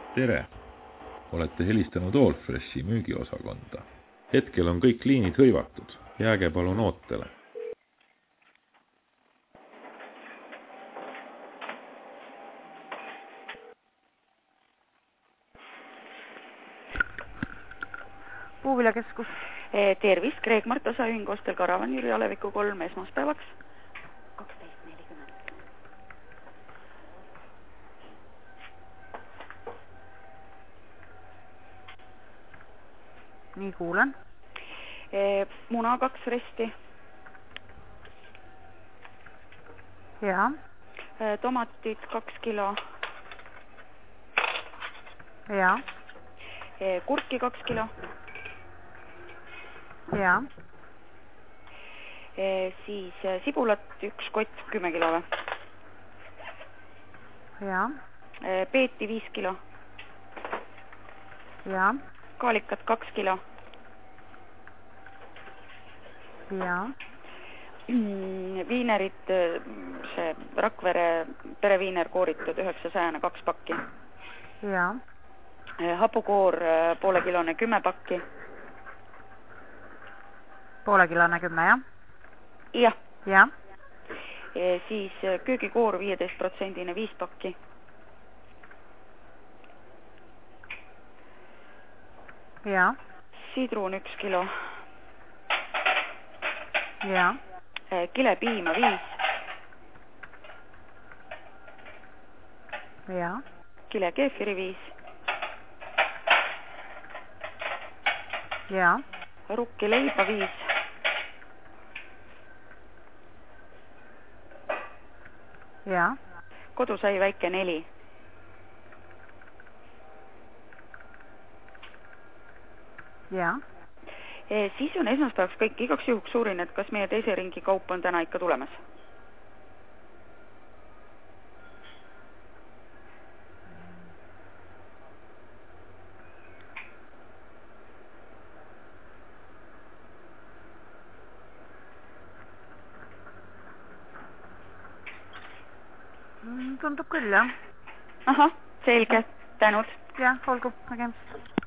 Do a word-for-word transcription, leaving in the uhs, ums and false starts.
Tere! Olete helistanud Allfreshi müügiosakonda. Hetkel on kõik liinid hõivatud. Jääge palun ootele. Puuviljakeskus. Tervis, Kreeg Mart Osaühing Ostel Karavan Jüri Aleviku kolm esmaspäevaks. kaksteist nelikümmend. Nii kuulen. Muna kaks resti. Ja. Tomatid kaks kilo. Ja. Kurki kaks kilo. Ja. Siis sibulat üks kott kümme kilo või? Ja. Peeti viis kilo. Ja. Kaalikat kaks kilo. Ja. Viinerid, see Rakvere pereviiner kooritud üheksasajane kaks pakki. Ja. Hapukoor poole kilone kümme pakki. Poole kilone kümme, jah? Jah. Ja. Siis köögikoor viieteist protsendine viis pakki. Ja. Sidrun üks kilo. Ja. Kilepiima viis. Ja. Kile keefiri viis. Ja. Rukki leiba viis. Ja. Kodusai väike neli. Ja. Siis on esmaspäevaks kõik igaks juhuks uurin, et kas meie teise ringi kaup on täna ikka tulemas. Tundub küll, jah. Ahah, selge. Tänud. Jah, olgu. Nägemist.